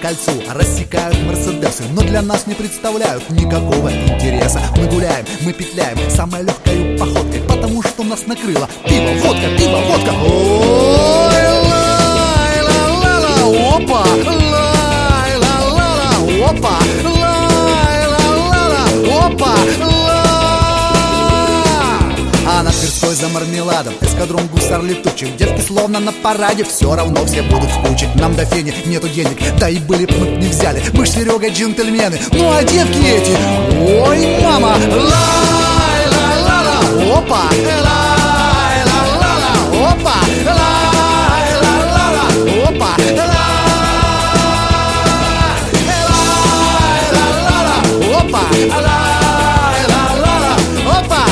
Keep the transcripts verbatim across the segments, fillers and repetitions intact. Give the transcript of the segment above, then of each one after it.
кольцу рассекают мерседесы, но для нас не представляют никакого интереса. Мы гуляем, мы петляем самой легкой походкой, потому что нас накрыло пиво, водка, пиво, водка. Ой, лай-ла-ла-ла, опа, лай-ла-ла-ла, опа, лай-ла-ла-ла, опа, ла. А на Тверской за мармеладом эскадрон гусар летучих. Девки словно на параде, все равно все будут в куче. Нам до фени нету денег, да и были б мы не взяли. Мы ж Серега джентльмены, ну а девки эти, ой, мама, лай-ла-ла-ла, опа, лай-ла-ла-ла, опа, лай-ла-ла-ла, опа, лай-ла-ла-ла, опа, лай-ла-ла-ла, опа,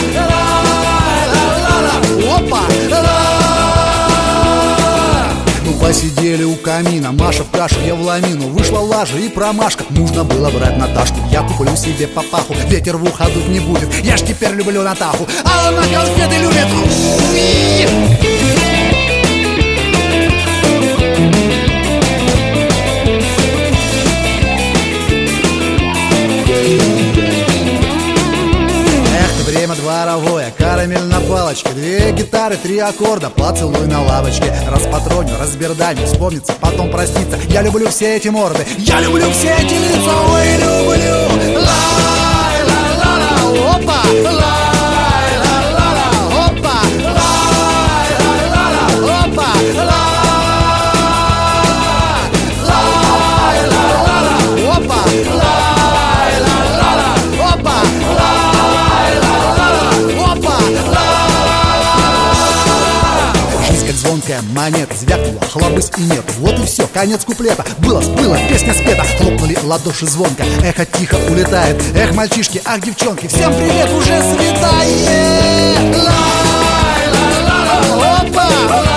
опа, ну посидели у камина, Маша в кашу, я в ламину. Вышла лажа и промашка, нужно было брать Наташку. Я куплю себе папаху, ветер в ухо дуть не будет. Я ж теперь люблю Натаху, а она конфеты любит. Время дворовое, карамель на палочке, две гитары, три аккорда, поцелуй на лавочке. Распатроню, разберданю, вспомнится, потом проститься. Я люблю все эти морды, я люблю все эти лица, ой, люблю. Лай-ла-ла-ла, опа, лай-ла-ла-ла, опа, лай-ла-ла-ла, опа, лай-ла-ла-ла, опа, лай-ла-ла-ла, опа, жизнь как звонкая монета, звякнула, хлобысь и нет. Вот и все, конец куплета. Было, было, песня спета. Хлопнули ладоши звонко, эхо тихо улетает. Эх, мальчишки, ах, девчонки, всем привет, уже светает. Лай-ла-ла-ла, опа.